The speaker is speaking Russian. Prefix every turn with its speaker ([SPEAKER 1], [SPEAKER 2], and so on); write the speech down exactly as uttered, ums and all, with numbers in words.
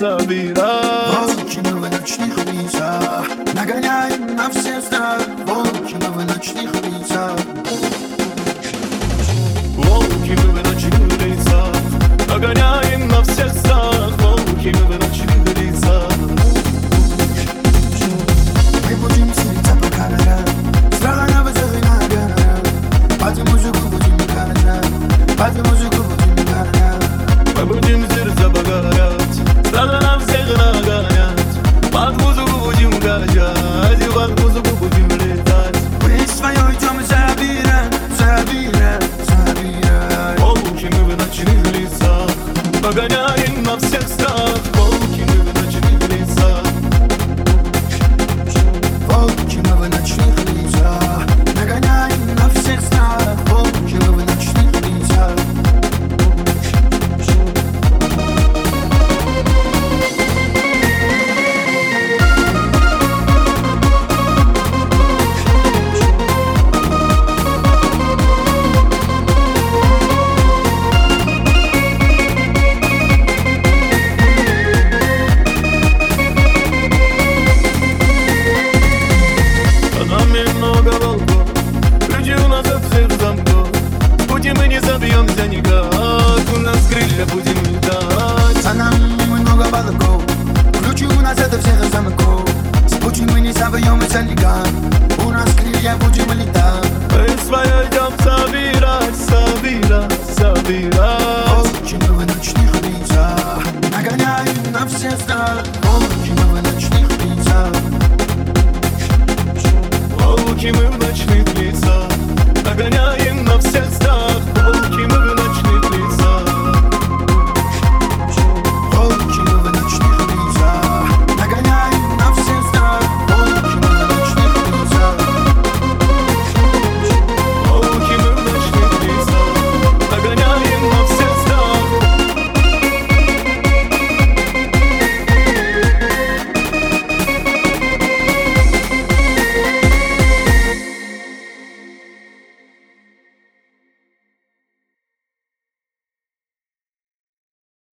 [SPEAKER 1] собирать.
[SPEAKER 2] Волки мы в ночных лицах, нагоняем на все страх. Волки мы в ночных лицах.
[SPEAKER 1] Волки мы в ночных лицах, нагоняем на всех страх. Волки мы в ночных лицах.
[SPEAKER 2] Мы будем селиться по камерам, страха на высоты на горах. Под музыку будем горожать, под музыку будем горожать.
[SPEAKER 1] Мы будем сердца погорать, страха на всех нагонять. Под музыку будем горожать, и под музыку будем летать.
[SPEAKER 2] Мы свое идем и забираем, забираем, забираем.
[SPEAKER 1] Волки мы в ночных лицах, нагоняем на всех страх. Волки мы в ночных лицах.
[SPEAKER 2] Волки мы в ночных лицах, нагоняем на всех страх. Волки мы в ночных лицах.
[SPEAKER 1] Много волков, ключи у нас от всех замков. В пути мы не забьемся никак, у нас крылья будем летать.
[SPEAKER 2] За нами много балков, ключи у нас от всех замков. С пути мы не забьемся никак,